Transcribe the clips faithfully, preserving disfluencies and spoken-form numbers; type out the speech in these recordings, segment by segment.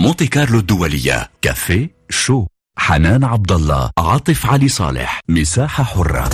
مونتي كارلو الدولية. كافيه شو، حنان عبد الله، عاطف علي صالح، مساحة حرة.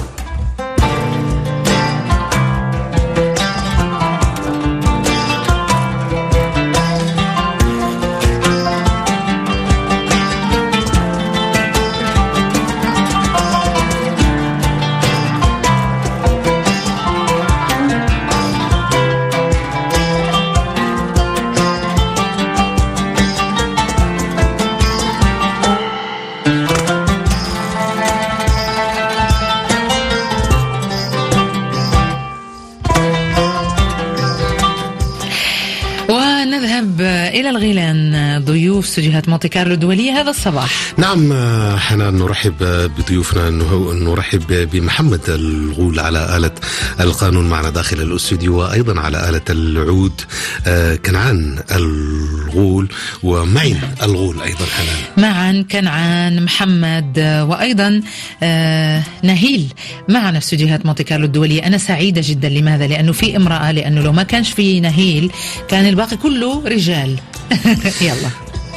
إلى الغيلان ضيوف استديوهات مونتي كارلو الدولية هذا الصباح. نعم حنان، نرحب بضيوفنا، نرحب بمحمد الغول على آلة القانون معنا داخل الاستوديو، وأيضا على آلة العود كنعان الغول ومعين الغول أيضا حنان. معا كنعان محمد وأيضا نهيل معنا في استديوهات مونتي كارلو الدولية. أنا سعيدة جدا. لماذا؟ لأنه في امرأة، لأنه لو ما كانش في نهيل كان الباقي كله رجال. يلا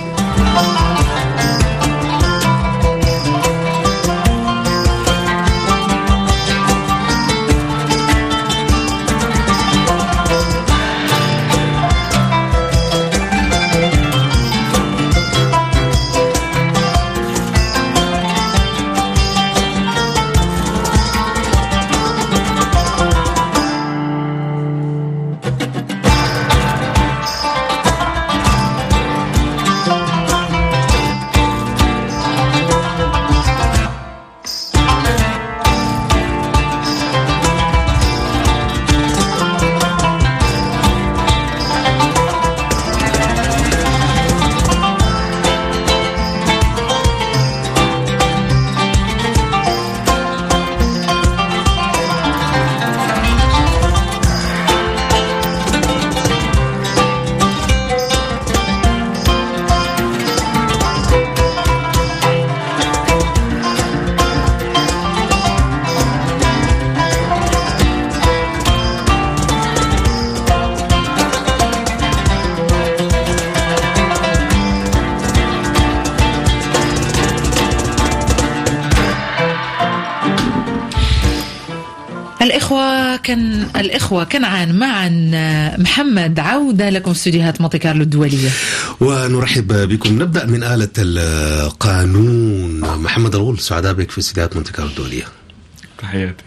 الإخوة كان الإخوة كنعان معا محمد، عودة لكم استديوهات مونتي كارلو الدولية ونرحب بكم. نبدأ من آلة القانون. محمد الغول، سعداء بك في استديوهات مونتي كارلو الدولية. تحياتي.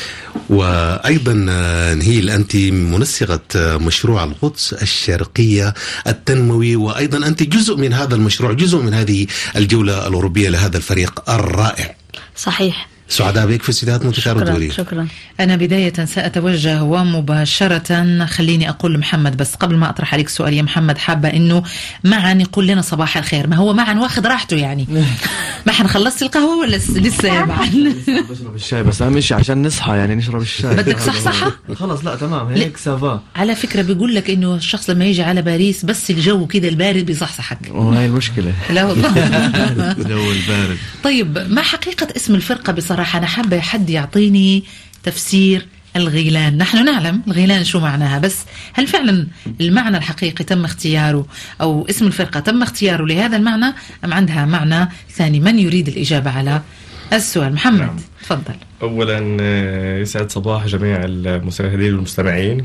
وأيضا نهيل، أنت منسقة مشروع القدس الشرقية التنموي، وأيضا أنت جزء من هذا المشروع، جزء من هذه الجولة الأوروبية لهذا الفريق الرائع. صحيح. سعداء بك في استديوهات مونتي كارلو الدولية. شكرا. أنا بداية سأتوجه ومباشرة، خليني أقول محمد، بس قبل ما أطرح عليك سؤال يا محمد، حابة إنه معا يقول لنا صباح الخير. ما هو معا واخد راحته يعني. ما حنخلص القهوة ولا لسه يا معا؟ بشرب الشاي بس أهم شيء عشان نصحى، يعني نشرب الشاي. بدك صح صحة؟ خلاص لا تمام هيك سافا. على فكرة بيقول لك إنه الشخص لما يجي على باريس بس الجو كده البارد بيصحصحك. وهي المشكلة. لا والله. الجو البارد. طيب ما حقيقة اسم الفرقة بصراحة؟ أنا حابة حد يعطيني تفسير الغيلان. نحن نعلم الغيلان شو معناها، بس هل فعلا المعنى الحقيقي تم اختياره، أو اسم الفرقة تم اختياره لهذا المعنى، أم عندها معنى ثاني؟ من يريد الإجابة على السؤال؟ محمد. نعم. تفضل. أولا يسعد صباح جميع المشاهدين والمستمعين.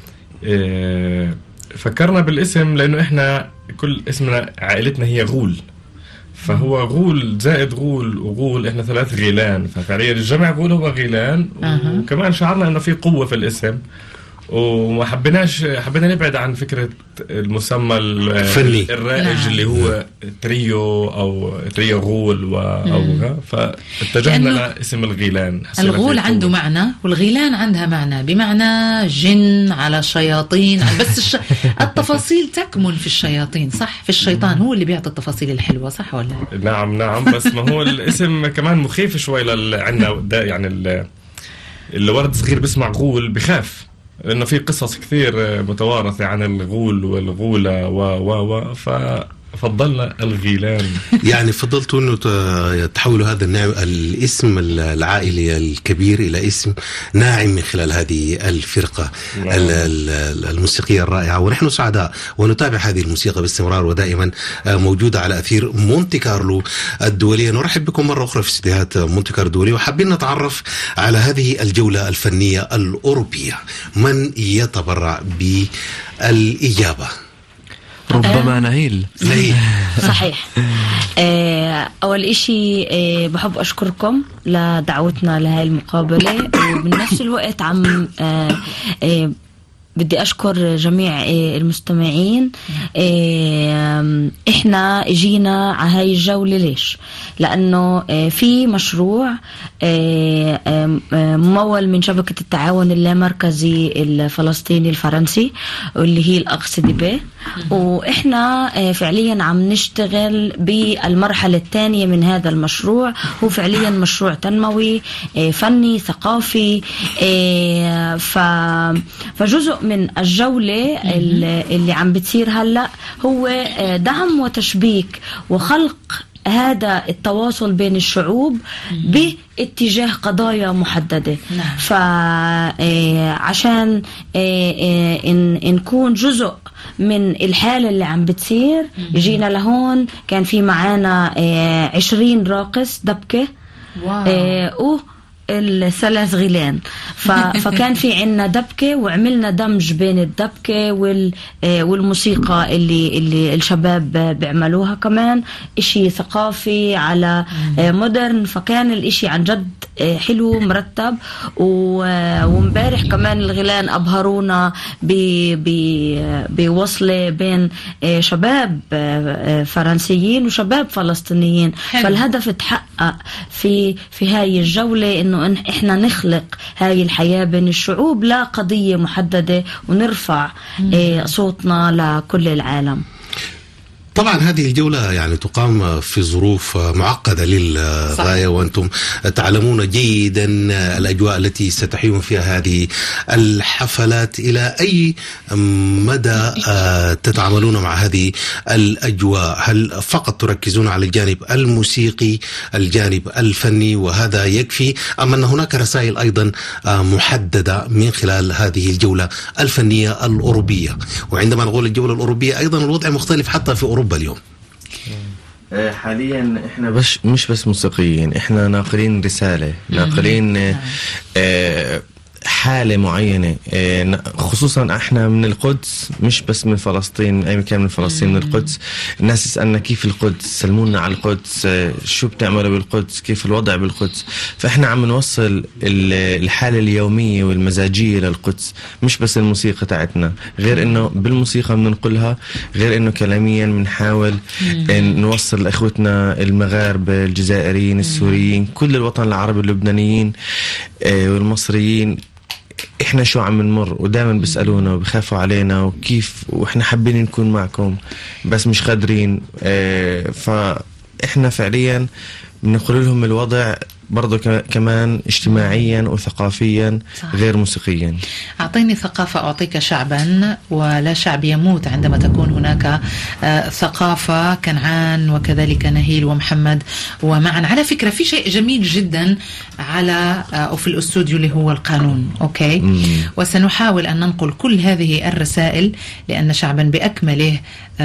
فكرنا بالاسم لأنه إحنا كل اسمنا عائلتنا هي غول، فهو غول زائد غول وغول، احنا ثلاث غيلان، ففعليا الجمع غول هو غيلان. أه. وكمان شعرنا انه في قوة في الاسم، وما حبيناش حبينا نبعد عن فكرة المسمى الفني الرائج. نعم. اللي هو تريو او تريو غول و او فاتجهنا لاسم الغيلان. الغول عنده معنى والغيلان عندها معنى، بمعنى جن على شياطين، بس الش... التفاصيل تكمن في الشياطين، صح؟ في الشيطان هو اللي بيعطي التفاصيل الحلوة، صح ولا؟ نعم نعم. بس ما هو الاسم كمان مخيف شوي لل... عندنا يعني ال... الولد صغير بيسمع غول بخاف، لأنه في قصص كثير متوارثة عن الغول والغولة و و و ف فضلنا الغيلان. يعني فضلتوا انه تحولوا هذا النعم الاسم العائلي الكبير الى اسم ناعم من خلال هذه الفرقه الموسيقيه الرائعه، ونحن سعداء ونتابع هذه الموسيقى باستمرار ودائما موجوده على اثير مونتي كارلو الدوليه. نرحب بكم مره اخرى في استديوهات مونتي كارلو الدوليه، وحابين نتعرف على هذه الجوله الفنيه الاوروبيه. من يتبرع بالاجابه؟ ربما نهيل. نهيل صحيح. أول إشي بحب أشكركم لدعوتنا لهذه المقابلة، وبنفس الوقت عم بدي أشكر جميع المستمعين. إحنا جينا على هاي الجولة ليش؟ لأنه في مشروع ممول من شبكة التعاون اللامركزي الفلسطيني الفرنسي واللي هي الأقصى دي بي، وإحنا فعليا عم نشتغل بالمرحلة الثانية من هذا المشروع. هو فعليا مشروع تنموي فني ثقافي، فجزء من الجولة اللي عم بتصير هلأ هو دعم وتشبيك وخلق هذا التواصل بين الشعوب باتجاه قضايا محددة. نعم. فعشان نكون جزء من الحالة اللي عم بتصير جينا لهون. كان في معانا عشرين راقص دبكة واو الثلاث غيلان، فكان في عنا دبكة وعملنا دمج بين الدبكة والموسيقى اللي اللي الشباب بيعملوها، كمان إشي ثقافي على مودرن. فكان الإشي عن جد حلو مرتب. ومبارح كمان الغيلان أبهرونا بوصلة بين شباب فرنسيين وشباب فلسطينيين. حلو. فالهدف تحقق في في هاي الجولة إنه إحنا نخلق هاي الحياة بين الشعوب لا قضية محددة، ونرفع صوتنا لكل العالم. طبعا هذه الجولة يعني تقام في ظروف معقدة للغاية، وأنتم تعلمون جيدا الأجواء التي ستحيون فيها هذه الحفلات. إلى أي مدى تتعاملون مع هذه الأجواء؟ هل فقط تركزون على الجانب الموسيقي، الجانب الفني وهذا يكفي، أم أن هناك رسائل أيضا محددة من خلال هذه الجولة الفنية الأوروبية؟ وعندما نقول الجولة الأوروبية أيضا الوضع مختلف حتى في أوروبا اليوم. حاليا احنا بش مش بس موسيقيين، احنا ناقلين رسالة، ناقلين اه حالة معينة، خصوصا احنا من القدس، مش بس من فلسطين، اي مكان من فلسطين، من القدس. الناس تسألنا كيف القدس، سلمونا على القدس، شو بتعملوا بالقدس، كيف الوضع بالقدس. فاحنا عم نوصل الحالة اليومية والمزاجية للقدس، مش بس الموسيقى تاعتنا، غير انه بالموسيقى بننقلها، غير انه كلاميا بنحاول نوصل لاخوتنا المغاربة، الجزائريين، السوريين، كل الوطن العربي، اللبنانيين والمصريين، احنا شو عم نمر. ودائما بيسألونا وبخافوا علينا وكيف، واحنا حابين نكون معكم بس مش قادرين. اه فاحنا فعليا بنقول لهم الوضع برضو كمان اجتماعيا وثقافيا. صح. غير موسيقيا. أعطيني ثقافة أعطيك شعبا، ولا شعب يموت عندما تكون هناك ثقافة. كنعان وكذلك نهيل ومحمد ومعا. على فكرة في شيء جميل جدا على أو في الأستوديو اللي هو القانون. أوكي. مم. وسنحاول أن ننقل كل هذه الرسائل، لأن شعبا بأكمله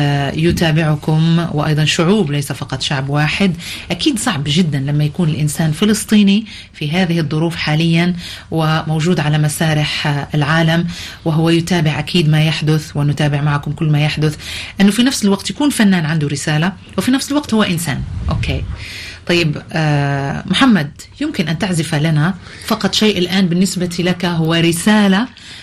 يتابعكم، وأيضا شعوب، ليس فقط شعب واحد. أكيد صعب جدا لما يكون الإنسان فلسطيني في هذه الظروف حاليا وموجود على مسارح العالم، وهو يتابع أكيد ما يحدث، ونتابع معكم كل ما يحدث، أنه في نفس الوقت يكون فنان عنده رسالة، وفي نفس الوقت هو إنسان. أوكي. طيب آه محمد، يمكن أن تعزف لنا فقط شيء الآن بالنسبة لك هو رسالة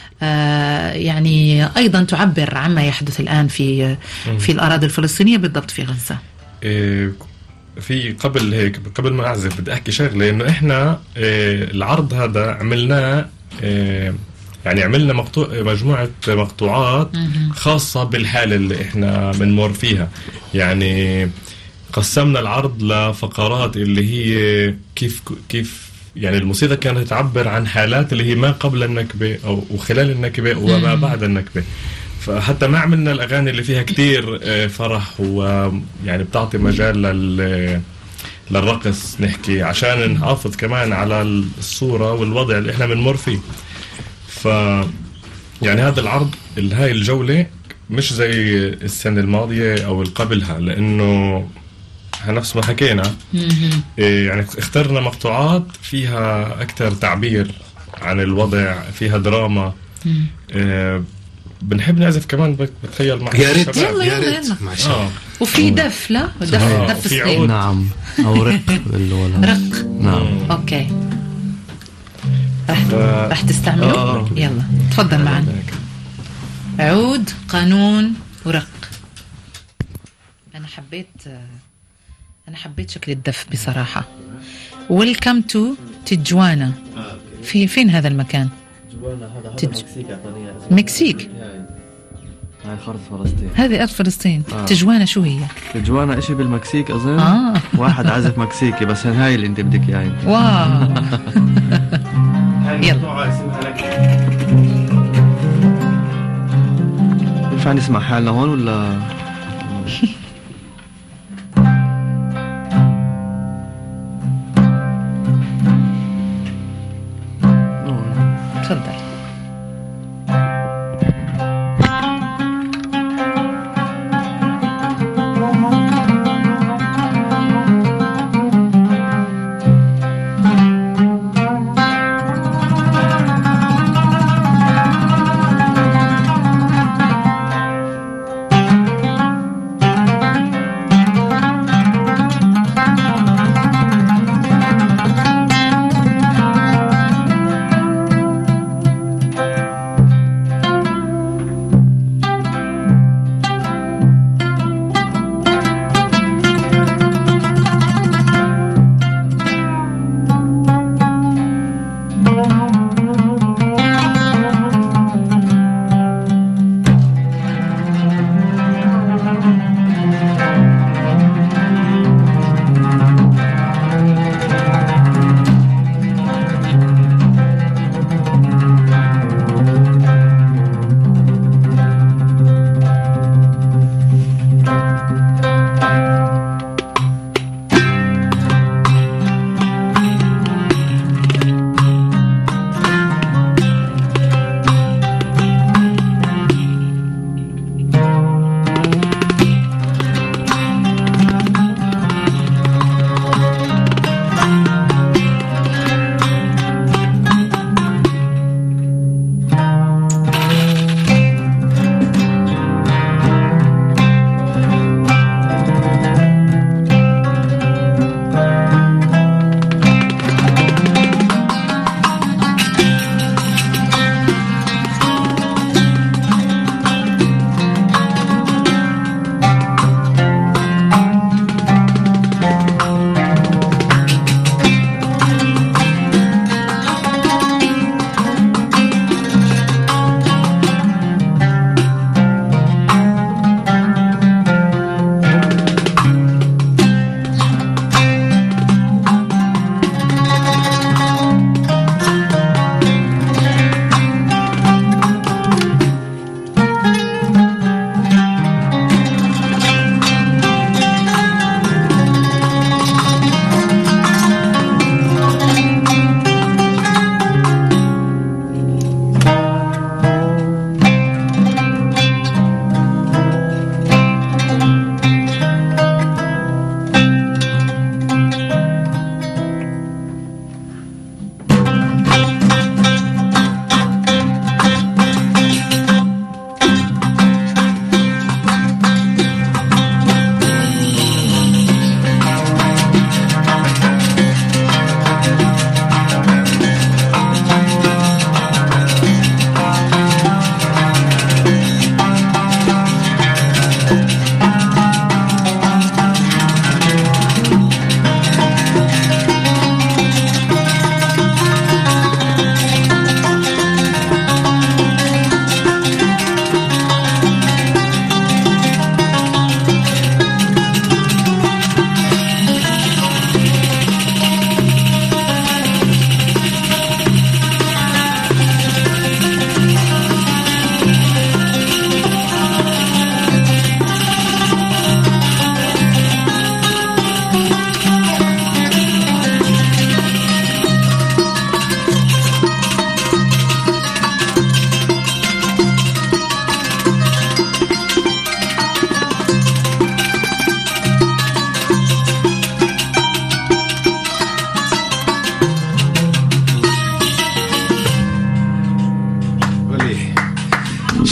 آه يعني أيضا تعبر عما يحدث الآن في في الأراضي الفلسطينية، بالضبط في غزة. إيه في قبل هيك، قبل ما أعزف بدي أحكي شغلة، إنه إحنا إيه العرض هذا عملناه، إيه يعني عملنا مقطوع مجموعة مقطوعات خاصة بالحالة اللي إحنا بنمر فيها. يعني قسمنا العرض لفقرات اللي هي كيف كيف يعني الموسيقى كانت تعبر عن حالات اللي هي ما قبل النكبة أو وخلال النكبة وما بعد النكبة. فحتى ما عملنا الأغاني اللي فيها كتير فرح ويعني بتعطي مجال لل للرقص نحكي عشان نحافظ كمان على الصورة والوضع اللي احنا بنمر فيه. ف يعني هذا العرض هاي الجولة مش زي السنة الماضية أو قبلها، لأنه نفس ما حكينا يعني اخترنا مقطوعات فيها أكثر تعبير عن الوضع، فيها دراما. اه بنحب نعزف كمان، بتخيل مع يا ريت يلا يا يلا ريت يلا. آه. وفي دف، لا دف آه. دف وفي صغير. عود. نعم، أو رق بالولا. رق. نعم. اوكي رح ف- رح تستعملوا. آه. يلا تفضل معنا. عود، قانون، ورق. انا حبيت انا حبيت شكل الدف بصراحة. ويلكم تو تجوانا. في فين هذا المكان؟ جوانا هذا تج- مكسيك أعطاني اسمه. المكسيك. هاي خارطة فلسطين. هذه أرض فلسطين. آه. تجوانا شو هي؟ جوانا إشي بالمكسيك أظن. آه. واحد عازف مكسيكي، بس هاي اللي أنت بدك إياها أنت. واو. يلا. ينفع نسمع حالنا هون ولا؟ تفضل. Thank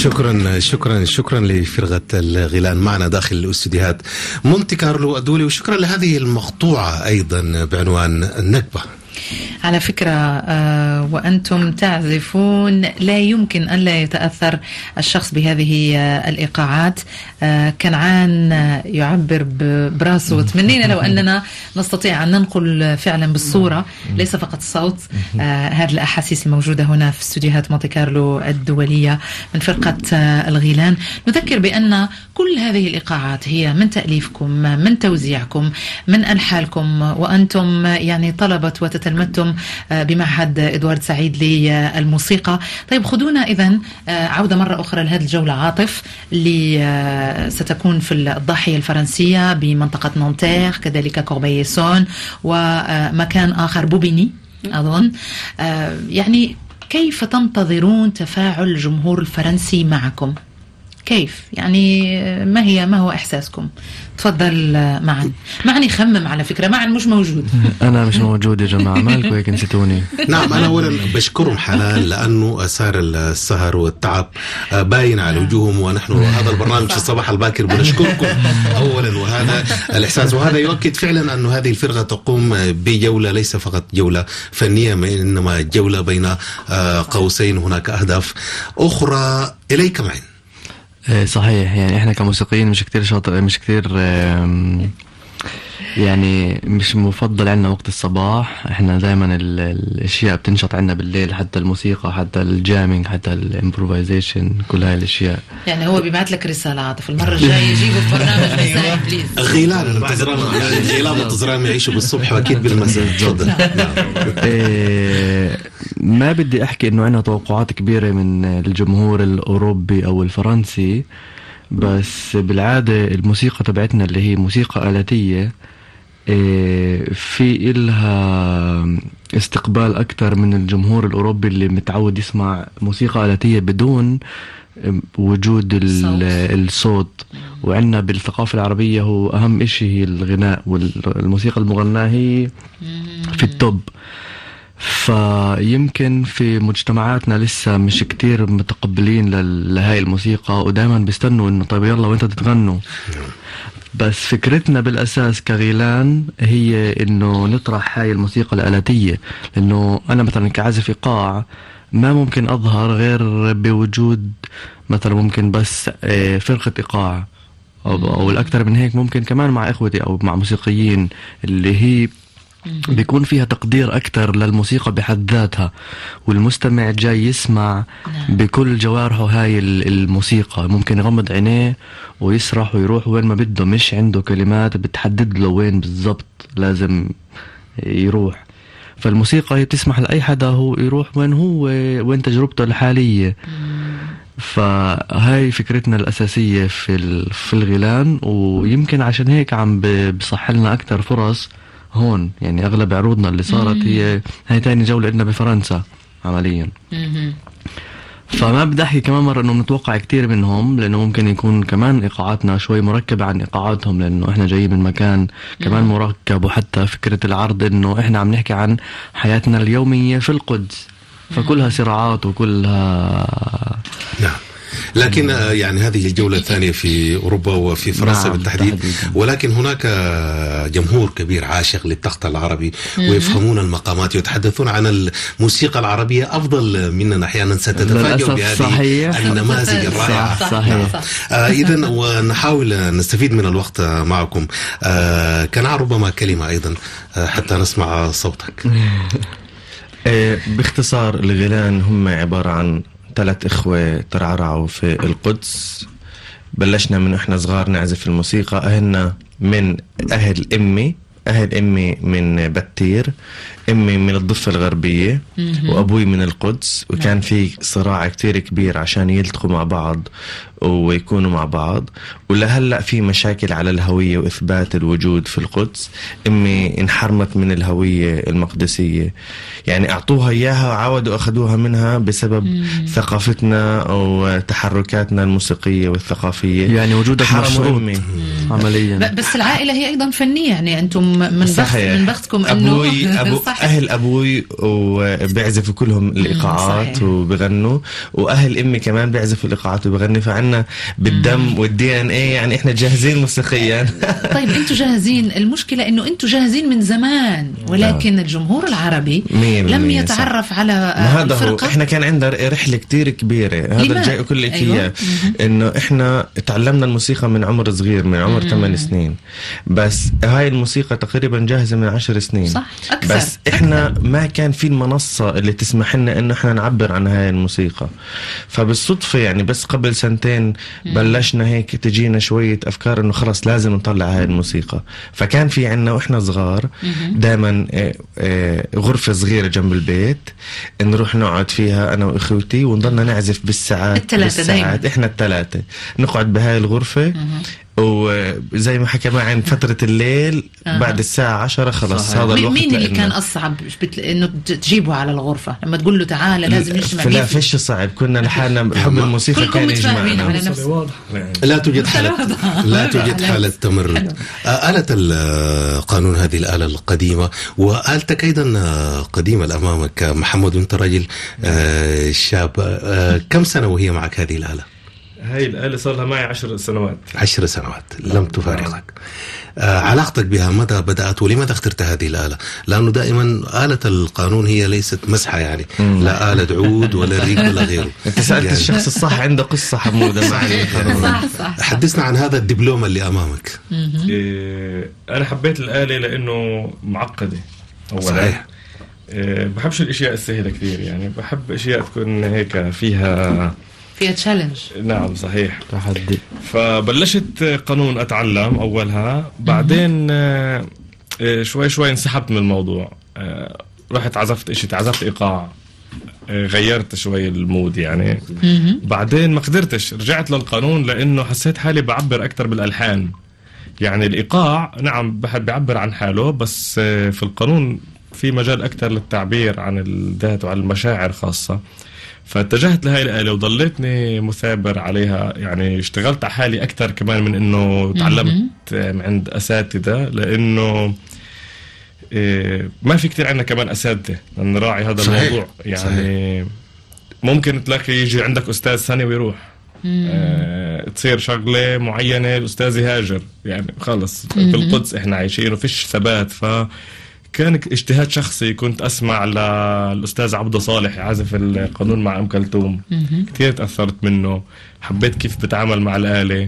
شكرا شكرا شكرا لفرقة الغيلان معنا داخل الاستديوهات مونتي كارلو الدولي، وشكرا لهذه المقطوعة أيضا بعنوان النكبة. على فكرة آه وأنتم تعزفون لا يمكن أن لا يتأثر الشخص بهذه آه الإيقاعات. آه كنعان آه يعبر براسه، وتمنينا لو أننا نستطيع أن ننقل فعلا بالصورة ليس فقط الصوت آه هذه الأحاسيس الموجودة هنا في استوديوهات مونتي كارلو الدولية من فرقة آه الغيلان. نذكر بأن كل هذه الإيقاعات هي من تأليفكم، من توزيعكم، من ألحانكم، وأنتم يعني طلبة وتتلمذون بمعهد إدوارد سعيد للموسيقى. طيب خذونا إذن عودة مرة أخرى لهذه الجولة عاطف اللي ستكون في الضاحية الفرنسية بمنطقة نانتير، كذلك كوربيسون ومكان آخر بوبيني أظن. يعني كيف تنتظرون تفاعل الجمهور الفرنسي معكم؟ كيف يعني ما هي ما هو إحساسكم؟ تفضل معا. معا يخمم على فكرة، معا مش موجود. أنا مش موجود يا جماعة، مالكم هيك نسيتوني؟ نعم، أنا أولا بشكرهم حنان لأنه أثار السهر والتعب باين على وجوههم، ونحن هذا البرنامج في الصباح الباكر بنشكركم أولا، وهذا الإحساس، وهذا يؤكد فعلا أن هذه الفرقة تقوم بجولة ليس فقط جولة فنية إنما جولة بين قوسين، هناك أهداف أخرى. إليك معين. صحيح، يعني احنا كموسيقيين مش كتير شاطر، مش كتير يعني مش مفضل عنا وقت الصباح. احنا دائما الاشياء بتنشط عنا بالليل، حتى الموسيقى، حتى الجامينج، حتى الامبروفايزيشن، كل هاي الاشياء. يعني هو بيبعت لك رسالة عاطف المرة الجاية يجيبوا في برنامج مسائي بليز. غيلان منتظران، غيلان منتظران يعيشوا بالصبح واكيد بالمساء. تفضل. ما بدي احكي انه عنا توقعات كبيرة من الجمهور الاوروبي او الفرنسي، بس بالعادة الموسيقى تبعتنا اللي هي موسيقى آلاتية في إلها استقبال أكتر من الجمهور الأوروبي اللي متعود يسمع موسيقى آلاتية بدون وجود الصوت. وعندنا بالثقافة العربية هو أهم إشي هي الغناء، والموسيقى المغناة هي في التوب. فيمكن في مجتمعاتنا لسه مش كتير متقبلين لهاي الموسيقى، ودائما بيستنوا انه طيب يلا وانت تتغنوا. بس فكرتنا بالأساس كغيلان هي انه نطرح هاي الموسيقى الآلاتية، لانه انا مثلا كعازف إيقاع ما ممكن اظهر غير بوجود مثلا ممكن بس فرقة إيقاع، او الاكثر من هيك ممكن كمان مع اخوتي او مع موسيقيين اللي هي بيكون فيها تقدير أكتر للموسيقى بحد ذاتها، والمستمع جاي يسمع بكل جوارحه هاي الموسيقى. ممكن يغمض عينيه ويسرح ويروح وين ما بده، مش عنده كلمات بتحدد له وين بالضبط لازم يروح. فالموسيقى هي بتسمح لأي حدا هو يروح وين هو، وين تجربته الحالية. فهاي فكرتنا الأساسية في في الغيلان، ويمكن عشان هيك عم بصح لنا أكتر فرص هون. يعني أغلب عروضنا اللي صارت هي هاي تاني جولة لنا بفرنسا عمليا. فما بدي أحكي كمان مرة إنه نتوقع كتير منهم، لأنه ممكن يكون كمان إيقاعاتنا شوي مركبة عن إيقاعاتهم، لأنه إحنا جايين من مكان كمان مركب. وحتى فكرة العرض إنه إحنا عم نحكي عن حياتنا اليومية في القدس، فكلها صراعات وكلها نعم. لكن يعني هذه الجولة الثانية في أوروبا وفي فرنسا نعم بالتحديد تحديد. ولكن هناك جمهور كبير عاشق للتخت العربي ويفهمون المقامات ويتحدثون عن الموسيقى العربية أفضل مننا أحيانا. ستتفاجئ بهذه النماذج الرائعة. صحيح, صحيح. صحيح. آه إذن ونحاول نستفيد من الوقت معكم. آه كان ربما كلمة أيضا آه حتى نسمع صوتك. باختصار الغيلان هم عبارة عن ثلاث إخوة ترعرعوا في القدس. بلشنا من إحنا صغار نعزف الموسيقى. أهلنا من أهل أمي، أهل أمي من بتير، أمي من الضفة الغربية، وأبوي من القدس. وكان في صراع كتير كبير عشان يلتقوا مع بعض ويكونوا مع بعض. ولهلأ في مشاكل على الهوية وإثبات الوجود في القدس. أمي انحرمت من الهوية المقدسية، يعني أعطوها إياها وعاودوا أخذوها منها بسبب مم. ثقافتنا أو تحركاتنا الموسيقية والثقافية. يعني وجودك مشروط عمليا. بس العائلة هي أيضا فنية، يعني أنتم من بخت من بختكم إنه أبوي أبو أهل أبوي وبيعزفوا كلهم الإيقاعات وبغنوا، وأهل أمي كمان بيعزفوا الإيقاعات وبغنوا، فعنا بالدم والدي ان ايه، يعني إحنا جاهزين موسيقيا. طيب أنتم جاهزين، المشكلة إنه أنتم جاهزين من زمان، ولكن الجمهور العربي لم يتعرف صح. على هذا هو. إحنا كان عندنا رحلة كتير كبيرة، هذا الجاي أقول لك إياه. أيوة. إنه إحنا تعلمنا الموسيقى من عمر صغير، من عمر ثمان سنين، بس هاي الموسيقى تقريبا جاهزة من عشر سنين صح. أكثر. بس إحنا أكثر. ما كان في المنصة اللي تسمح لنا إنه إحنا نعبر عن هاي الموسيقى. فبالصدفة يعني بس قبل سنتين بلشنا هيك تجينا شوية أفكار إنه خلاص لازم نطلع هاي الموسيقى. فكان في عنا وإحنا صغار دائما غرفة صغيرة جنب البيت نروح نقعد فيها أنا وإخوتي ونضلنا نعزف بالساعات بالساعات. إحنا الثلاثة نقعد بهاي الغرفة، وزي ما حكى معي فترة الليل آه. بعد الساعة عشرة خلاص هذا الوقت. مين اللي كان أصعب بت... إنه تجيبه على الغرفة لما تقول له تعال لازم نجمع؟ لا فيش صعب، كنا لحالنا بحب الموسيقى كان يجمعنا. لا توجد حالة لا توجد حالة تمرد. آلة القانون هذه الآلة القديمة، وآلتك أيضا قديمة أمامك محمد، وأنت راجل شاب. كم سنة وهي معك هذه الآلة؟ هاي الآلة صار لها معي عشر سنوات. عشر سنوات لم تفارقك. آه علاقتك بها متى بدأت ولماذا اخترت هذه الآلة؟ لأنه دائما آلة القانون هي ليست مسحة، يعني مم. لا آلة عود ولا ريق ولا غيره. أنت سألت يعني الشخص الصح، عنده قصة حمودة معي. صح صح. حدثنا عن هذا الدبلوم اللي أمامك. إيه أنا حبيت الآلة لأنه معقدة أولا. صحيح. إيه بحبش الأشياء السهلة كثير، يعني بحب أشياء تكون هيك فيها فيها تشالنج. نعم صحيح، تحدي. فبلشت قانون أتعلم أولها، بعدين شوي شوي انسحبت من الموضوع، رحت عزفت إشي، عزفت إيقاع، غيرت شوي المود يعني. بعدين ما قدرتش، رجعت للقانون لأنه حسيت حالي بعبر أكتر بالألحان. يعني الإيقاع نعم بحب يعبر عن حاله، بس في القانون في مجال أكتر للتعبير عن الذات وعن المشاعر خاصة. فاتجهت لهاي الآلة وضليتني مثابر عليها، يعني اشتغلت على حالي أكتر كمان من إنه تعلمت عند أساتذة، لأنه إيه ما في كتير عنا كمان أساتذة نراعي هذا صحيح. الموضوع يعني صحيح. ممكن تلاقي يجي عندك أستاذ سنة ويروح، اه تصير شغلة معينة الأستاذ يهاجر، يعني خلص في القدس إحنا عايشين وفيش ثبات. ف كان اجتهاد شخصي، كنت أسمع للأستاذ عبد صالح يعزف القانون مع أم كلثوم، كتير تأثرت منه، حبيت كيف بتعامل مع الآلة،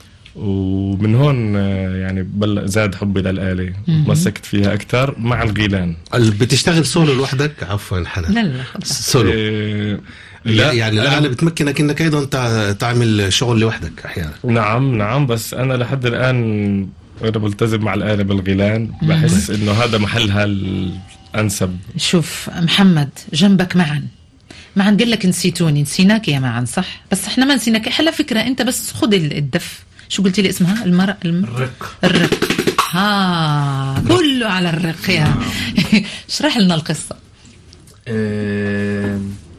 ومن هون يعني بل زاد حبي للآلة، مسكت فيها أكتر مع الغيلان. بتشتغل سولو لوحدك؟ عفوا حنان. لا لا سولو. إيه لا يعني الآلة بتمكنك إنك أيضا تعمل شغل لوحدك أحيانا. نعم نعم، بس أنا لحد الآن أنا بلتزم مع الآلة بالغيلان، بحس إنه هذا محلها الأنسب. شوف محمد جنبك معا معا قال لك نسيتوني، نسيناك يا معا صح، بس إحنا ما نسيناك. حلا فكرة، أنت بس خذ الدف، شو قلت لي اسمها؟ المرأة الم... الرق. الرق ها كله على الرق يا اشرح لنا القصة. ااا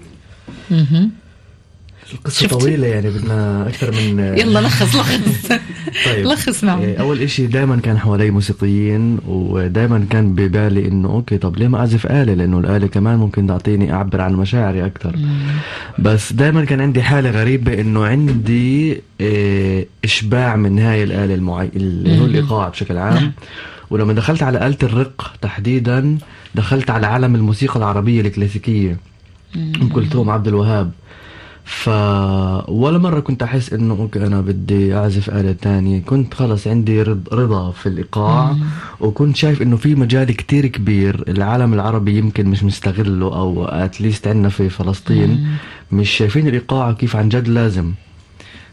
القصة طويلة يعني بدنا أكثر من يلا لخص لخص. طيب لخص معه. أول إشي دائما كان حوالي موسيقيين، ودائما كان ببالي إنه أوكي طب ليه ما أعزف آلة، لأنه الآلة كمان ممكن تعطيني أعبر عن مشاعري أكثر. بس دائما كان عندي حالة غريبة إنه عندي إشباع من هاي الآلة المعي... اللي هو الإيقاع بشكل عام. ولما دخلت على آلة الرق تحديدا دخلت على عالم الموسيقى العربية الكلاسيكية، أم كلثوم، عبد الوهاب. ف ولا مرة كنت أحس إنه أوكي أنا بدي أعزف آلة تانية، كنت خلص عندي رضا في الإيقاع. مم. وكنت شايف إنه في مجال كتير كبير العالم العربي يمكن مش مستغله، أو أتليست عنا في فلسطين مم. مش شايفين الإيقاع كيف عن جد لازم.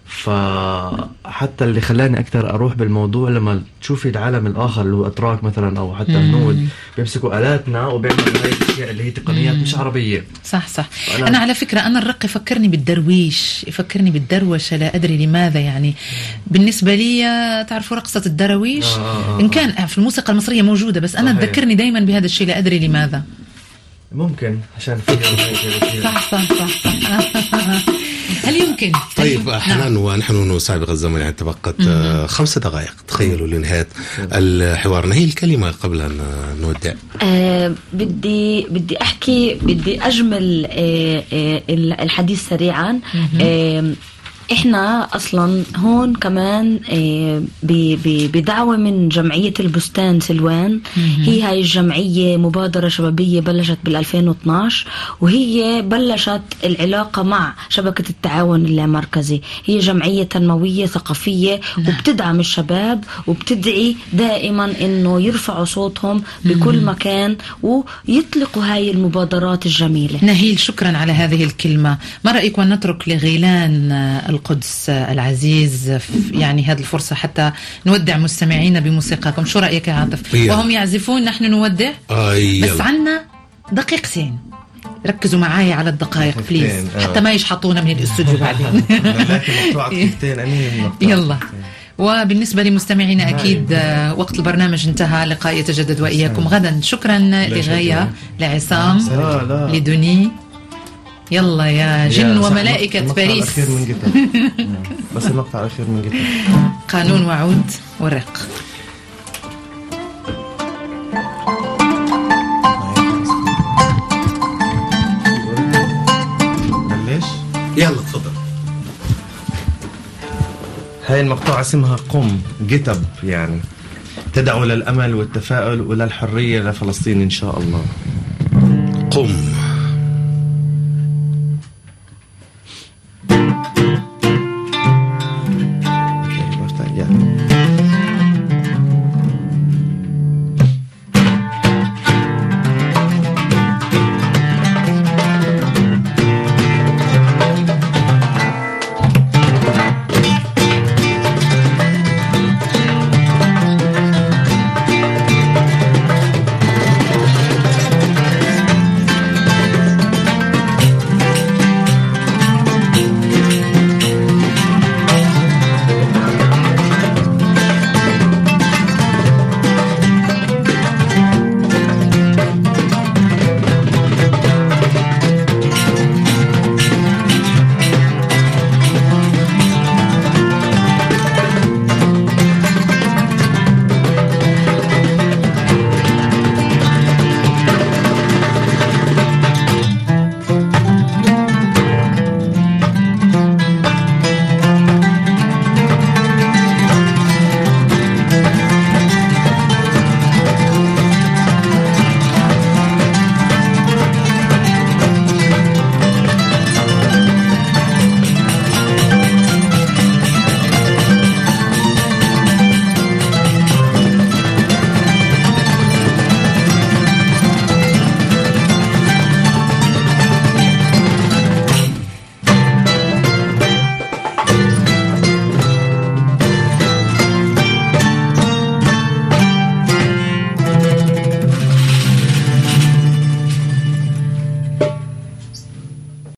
فحتى اللي خلاني أكثر أروح بالموضوع لما تشوفي العالم الآخر اللي هو أتراك مثلا أو حتى الهنود بيمسكوا آلاتنا وبيعملوا هاي الأشياء اللي هي تقنيات مش عربية. صح صح. أنا, أنا على فكرة أنا الرق يفكرني بالدرويش، يفكرني بالدروشة، لا أدري لماذا. يعني بالنسبة لي تعرفوا رقصة الدرويش آه آه إن كان في الموسيقى المصرية موجودة، بس أنا تذكرني دايما بهذا الشيء، لا أدري لماذا. ممكن عشان فيها صح صح صح, صح. هل يمكن؟ طيب حنان، ونحن نسابق الزمن، يعني تبقت آه خمس دقائق تخيلوا لنهاية الحوار. نهي الكلمة قبل أن نودع. آه بدي بدي أحكي بدي أجمل آه آه الحديث سريعا. آه احنا اصلا هون كمان بدعوة من جمعية البستان سلوان. هي هاي الجمعية مبادرة شبابية بلشت بالألفين واثناشر، وهي بلشت العلاقة مع شبكة التعاون اللامركزي. هي جمعية تنموية ثقافية وبتدعم الشباب وبتدعي دائما انه يرفعوا صوتهم بكل مكان ويطلقوا هاي المبادرات الجميلة. نهيل، شكرا على هذه الكلمة. ما رأيك ونترك لغيلان القدس العزيز يعني هذه الفرصة حتى نودع مستمعينا بموسيقاكم؟ شو رأيك يا عاطف؟ وهم يعزفون نحن نودع. آه بس عنا دقيقتين، ركزوا معايا على الدقائق بليز آه. حتى ما يشحطونا من الاستوديو بعدين. يلا. وبالنسبة لمستمعينا أكيد وقت البرنامج انتهى. لقاء يتجدد وإياكم غدا. شكرا لغاية، لعصام، لدوني. يلا يا جن وملائكة باريس. بس المقطع الأخير من جدا. قانون وعود والرق. ليش؟ يلا تفضل. هاي المقطوعة اسمها قم جتب، يعني تدعو للأمل والتفاؤل وللحرية لفلسطين إن شاء الله. قم